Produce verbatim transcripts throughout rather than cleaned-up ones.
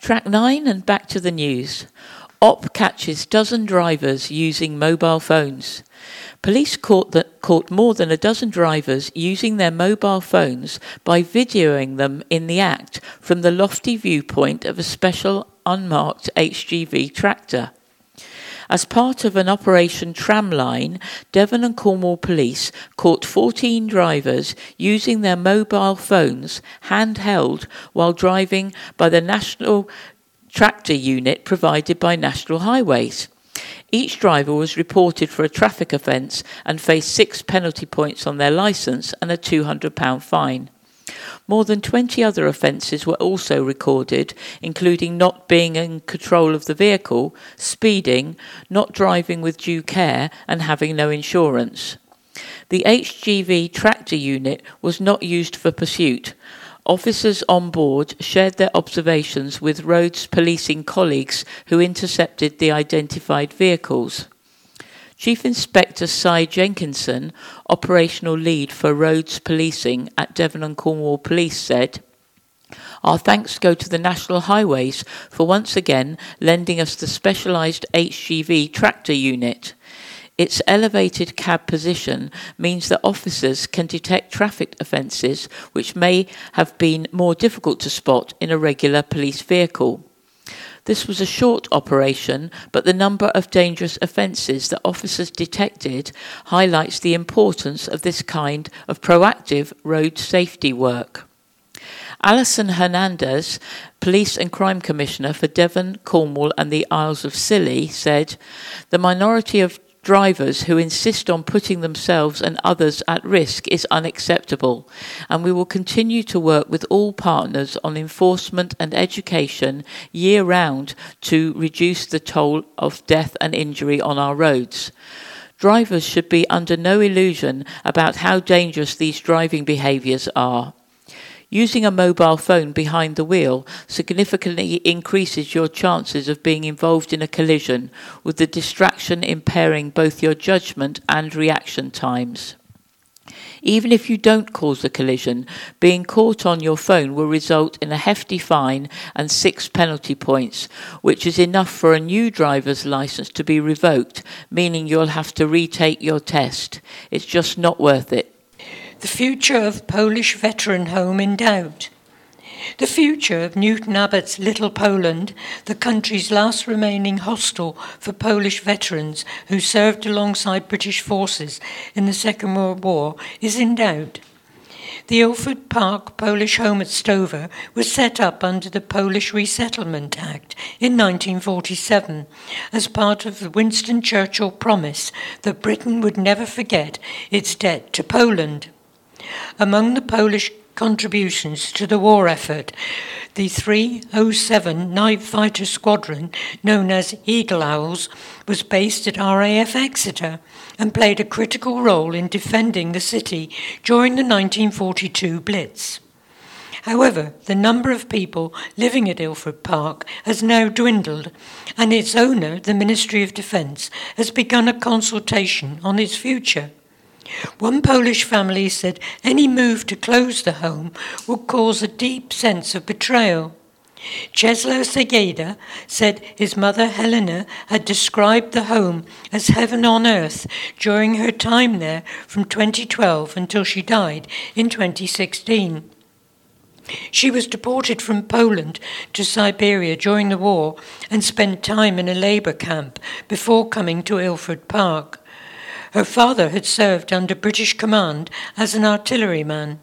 Track nine and back to the news. O P catches dozen drivers using mobile phones. Police caught, the, caught more than a dozen drivers using their mobile phones by videoing them in the act from the lofty viewpoint of a special unmarked H G V tractor. As part of an Operation Tramline, Devon and Cornwall Police caught fourteen drivers using their mobile phones handheld while driving by the National Tractor Unit provided by National Highways. Each driver was reported for a traffic offence and faced six penalty points on their licence and a two hundred pounds fine. More than twenty other offences were also recorded, including not being in control of the vehicle, speeding, not driving with due care, and having no insurance. The H G V tractor unit was not used for pursuit. Officers on board shared their observations with roads policing colleagues who intercepted the identified vehicles. Chief Inspector Cy Jenkinson, operational lead for roads policing at Devon and Cornwall Police, said, "Our thanks go to the National Highways for once again lending us the specialised H G V tractor unit. Its elevated cab position means that officers can detect traffic offences which may have been more difficult to spot in a regular police vehicle. This was a short operation, but the number of dangerous offences that officers detected highlights the importance of this kind of proactive road safety work." Alison Hernandez, Police and Crime Commissioner for Devon, Cornwall and the Isles of Scilly, said, "The minority of drivers who insist on putting themselves and others at risk is unacceptable, and we will continue to work with all partners on enforcement and education year-round to reduce the toll of death and injury on our roads. Drivers should be under no illusion about how dangerous these driving behaviours are. Using a mobile phone behind the wheel significantly increases your chances of being involved in a collision, with the distraction impairing both your judgment and reaction times. Even if you don't cause a collision, being caught on your phone will result in a hefty fine and six penalty points, which is enough for a new driver's licence to be revoked, meaning you'll have to retake your test. It's just not worth it." The future of Polish veteran home in doubt. The future of Newton Abbott's Little Poland, the country's last remaining hostel for Polish veterans who served alongside British forces in the Second World War, is in doubt. The Ilford Park Polish home at Stover was set up under the Polish Resettlement Act in nineteen forty-seven as part of the Winston Churchill promise that Britain would never forget its debt to Poland. Among the Polish contributions to the war effort, the three oh seven Night Fighter Squadron, known as Eagle Owls, was based at R A F Exeter and played a critical role in defending the city during the nineteen forty-two Blitz. However, the number of people living at Ilford Park has now dwindled, and its owner, the Ministry of Defence, has begun a consultation on its future. One Polish family said any move to close the home would cause a deep sense of betrayal. Czesław Segeda said his mother Helena had described the home as heaven on earth during her time there from twenty twelve until she died in twenty sixteen. She was deported from Poland to Siberia during the war and spent time in a labour camp before coming to Ilford Park. Her father had served under British command as an artilleryman.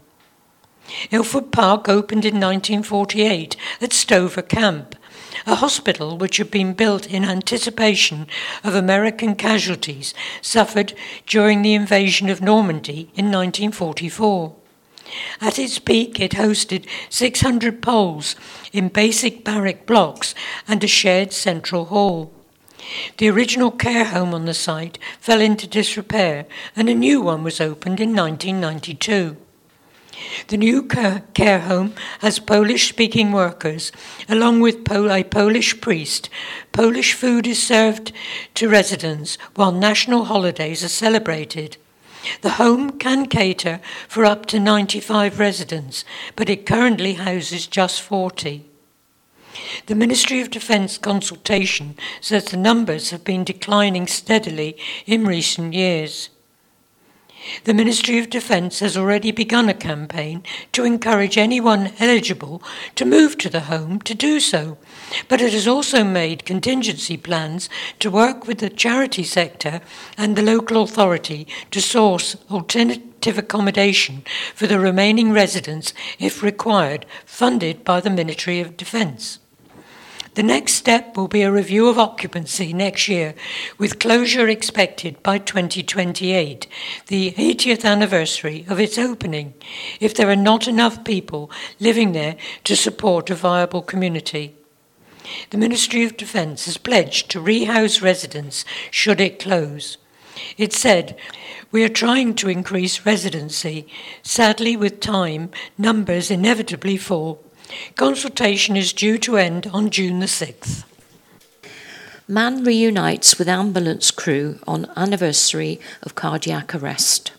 Ilford Park opened in nineteen forty-eight at Stover Camp, a hospital which had been built in anticipation of American casualties suffered during the invasion of Normandy in nineteen forty-four. At its peak, it hosted six hundred Poles in basic barrack blocks and a shared central hall. The original care home on the site fell into disrepair and a new one was opened in nineteen ninety-two. The new care home has Polish-speaking workers, along with a Polish priest. Polish food is served to residents while national holidays are celebrated. The home can cater for up to ninety-five residents, but it currently houses just forty. The Ministry of Defence consultation says the numbers have been declining steadily in recent years. The Ministry of Defence has already begun a campaign to encourage anyone eligible to move to the home to do so, but it has also made contingency plans to work with the charity sector and the local authority to source alternative accommodation for the remaining residents if required, funded by the Ministry of Defence. The next step will be a review of occupancy next year, with closure expected by twenty twenty-eight, the eightieth anniversary of its opening, if there are not enough people living there to support a viable community. The Ministry of Defence has pledged to rehouse residents should it close. It said, "We are trying to increase residency. Sadly, with time, numbers inevitably fall. Consultation is due to end on June the sixth. Man reunites with ambulance crew on anniversary of cardiac arrest.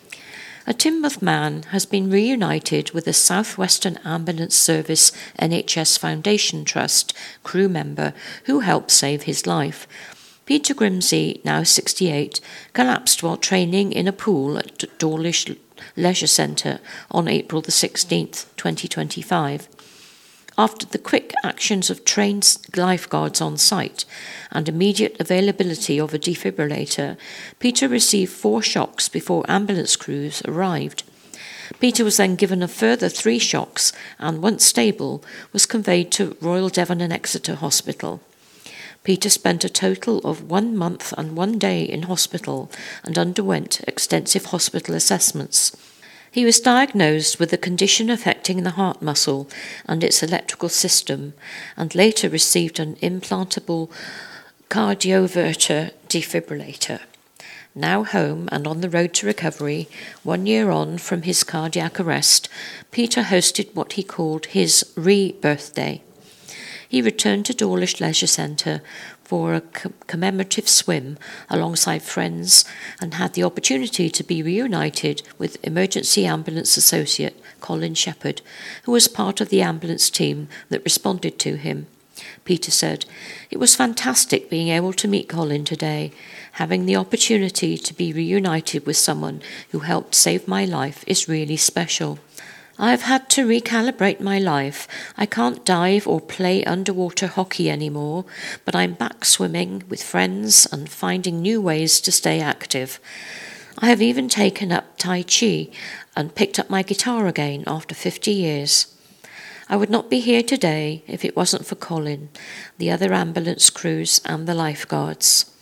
A Teignmouth man has been reunited with a South Western Ambulance Service N H S Foundation Trust crew member who helped save his life. Peter Grimsey, now sixty-eight, collapsed while training in a pool at Dawlish Leisure Centre on April the sixteenth, twenty twenty-five. After the quick actions of trained lifeguards on site and immediate availability of a defibrillator, Peter received four shocks before ambulance crews arrived. Peter was then given a further three shocks and, once stable, was conveyed to Royal Devon and Exeter Hospital. Peter spent a total of one month and one day in hospital and underwent extensive hospital assessments. He was diagnosed with a condition affecting the heart muscle and its electrical system, and later received an implantable cardioverter defibrillator. Now home and on the road to recovery, one year on from his cardiac arrest, Peter hosted what he called his re-birthday. He returned to Dawlish Leisure Centre for a commemorative swim alongside friends and had the opportunity to be reunited with emergency ambulance associate Colin Shepherd, who was part of the ambulance team that responded to him. Peter said, "It was fantastic being able to meet Colin today. Having the opportunity to be reunited with someone who helped save my life is really special. I have had to recalibrate my life. I can't dive or play underwater hockey anymore, but I'm back swimming with friends and finding new ways to stay active. I have even taken up Tai Chi and picked up my guitar again after fifty years. I would not be here today if it wasn't for Colin, the other ambulance crews and the lifeguards."